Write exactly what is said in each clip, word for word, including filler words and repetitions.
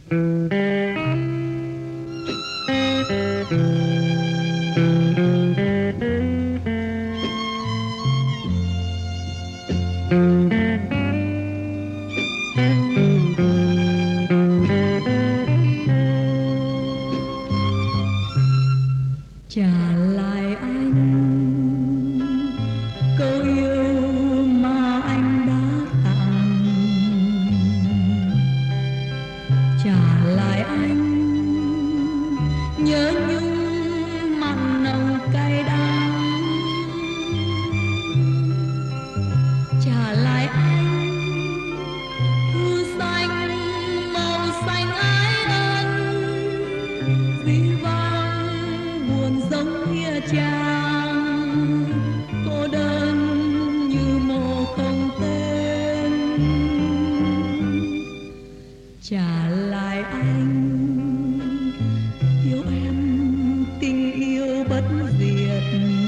Trả lại anh câu yêu mà anh đã tặng, trả lại anh nhớ nhung mặn nồng cay đắng, trả lại anh thư xanh màu xanh ái ân, ví vang buồn giống nghĩa trang, cô đơn như mồ không tên. Trả lại anh yêu em tình yêu bất diệt,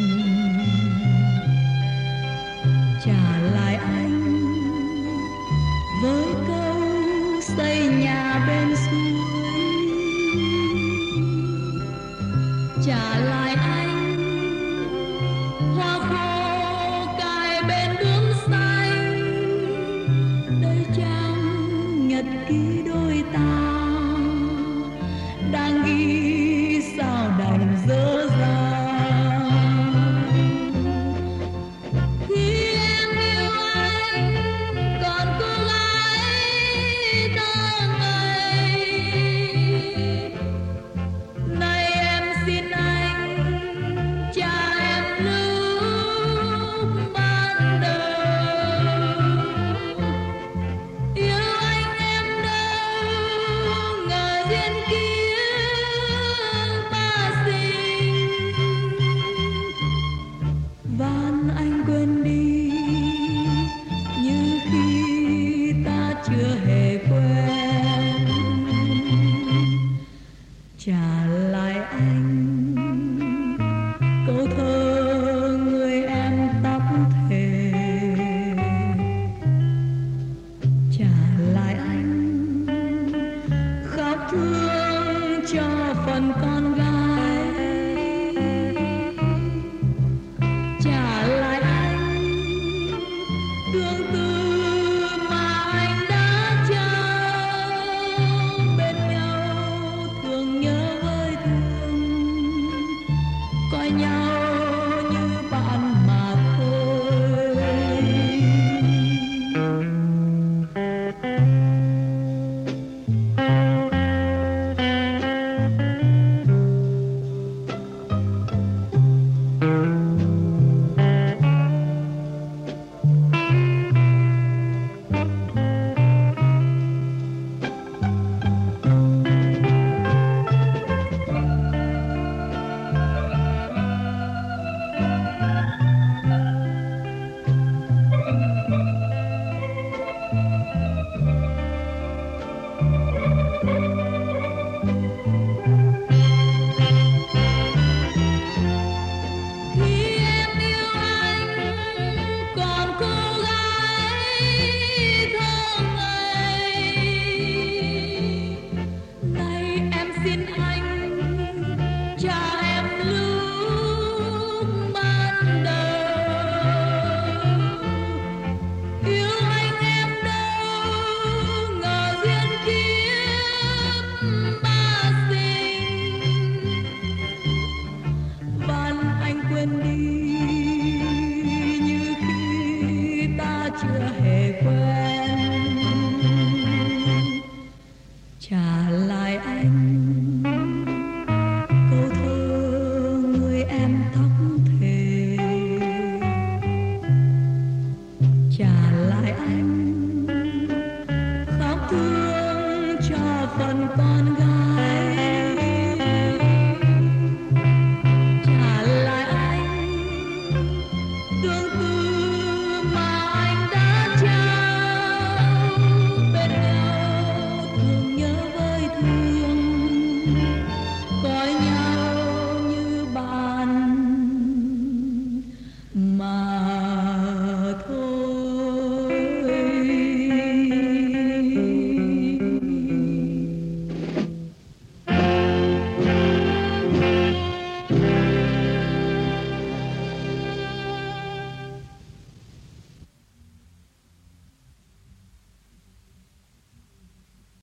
trả lại anh với câu xây nhà bên suối, trả lại anh hoa khô cài bên gương xanh, đây trang nhật ký đôi ta đang ghi sao đành dở dang. Khi em yêu anh còn cô gái thơ ngây, nay em xin anh cha em lúc ban đầu. Yêu anh em đâu ngờ duyên kiếp ta sinh, van anh quên đi như khi ta chưa hề quen. Trả lại anh câu thơ người em tóc thề, trả lại anh khóc thương cho phần con gái, trả lại anh tương tư mà anh đã trao, bên nhau thương nhớ với thương, coi nhau như bạn mà thôi. Khi em yêu anh còn cô gái thơ ngây, nay em xin anh cha em lúc ban đầu. Yêu anh em đâu ngờ duyên kiếp ta sinh, van anh quên đi như khi ta chưa hề quen. Trả lại anh câu thơ người em tóc thề, trả lại anh khóc thương cho phần con gái.